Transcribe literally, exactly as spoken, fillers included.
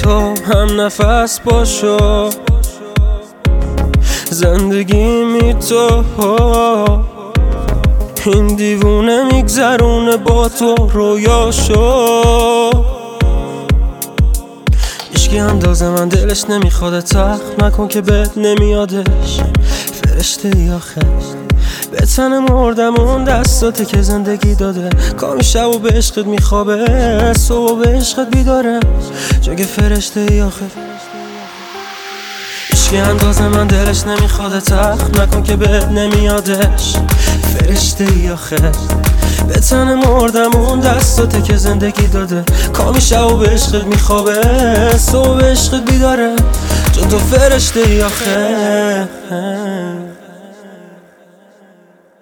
تو هم نفس باشو، زندگی می تو این دیوونه میگذرونه با تو رویاشو. هیچکی اندازه من دلش نمیخواد، تخت نکن که بهت نمیادش. فرشته ای آخه به تن مردم اون دستاته که زندگی داده. کامی شب و به عشقت میخوابه، صبح به عشقت بیداره. جگه فرشته ای آخه هیچکی اندازه من دلش نمیخواد، تخت نکن که بهت نمیادش. فرشته ای آخه به تن مردم اون دستاته که زندگی داده. کامی شب و به عشقت میخوابه، صبح به عشقت بیداره. چون تو فرشته ای آخه